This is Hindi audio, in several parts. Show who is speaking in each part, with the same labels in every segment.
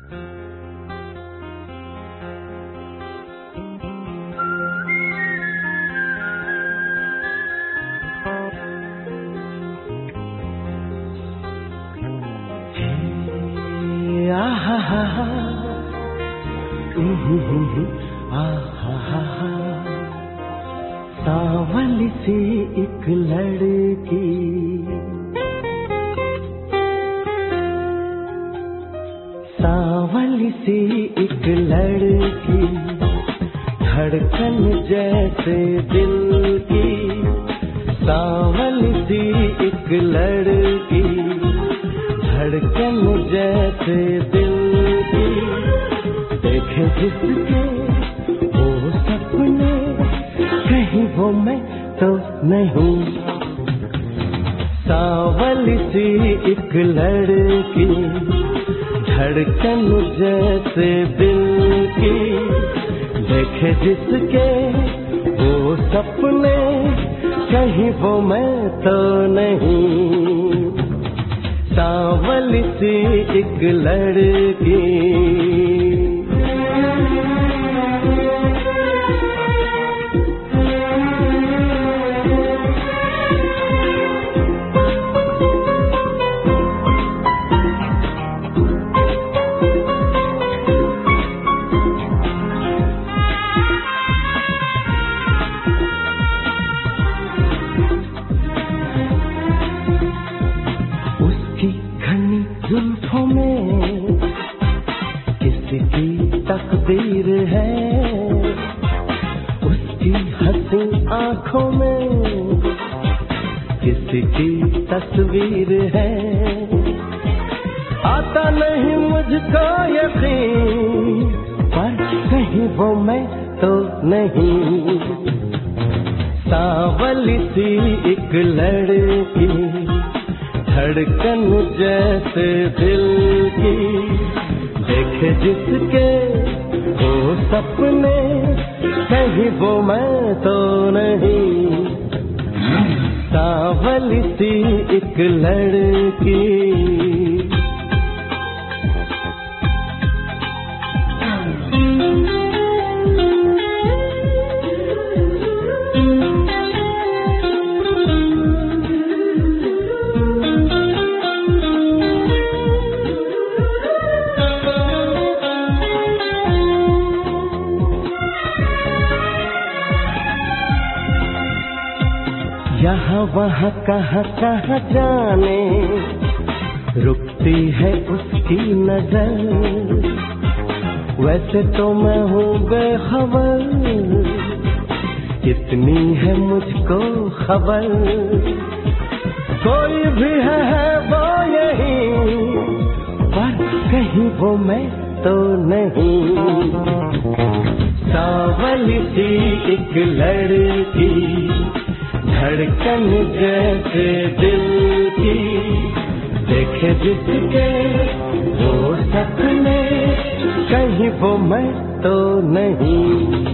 Speaker 1: सावली सी एक लड़की, सावली सी एक लड़की, धड़कन जैसे दिल की। सावली सी एक लड़की, धड़कन जैसे दिल की। देखे जिसके वो सपने, कहीं वो मैं तो नहीं। सावली सी एक लड़की, धड़कन जैसे दिल की। देखे जिसके वो सपने, कहीं वो मैं तो नहीं। सावली सी एक लड़की। जुल्फों में किसी की तकदीर है, उसकी हंसी आंखों में किसी की तस्वीर है। आता नहीं मुझको यकीन, पर कहीं वो मैं तो नहीं। सावली सी एक लड़की, धड़कन जैसे दिल की। देखे जिसके वो सपने, कहीं वो मैं तो नहीं। सावली सी एक लड़की। यहाँ वहाँ कहाँ कहाँ जाने, रुकती है उसकी नजर। वैसे तो मैं हूँ बेखबर, कितनी है मुझको खबर। कोई भी है वो यही, पर कहीं वो मैं तो नहीं। सावली सी एक लड़की, धड़कन जैसे दिल की। देखे जिसके वो सपने, कहीं वो मैं तो नहीं।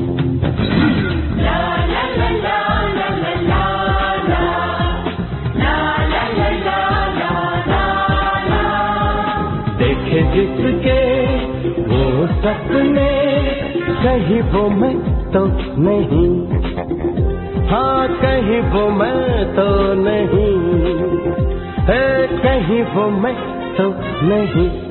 Speaker 1: देखे जिसके वो सपने, कहीं वो मैं तो नहीं। हाँ कहीं वो मैं तो नहीं है, कहीं वो मैं तो नहीं।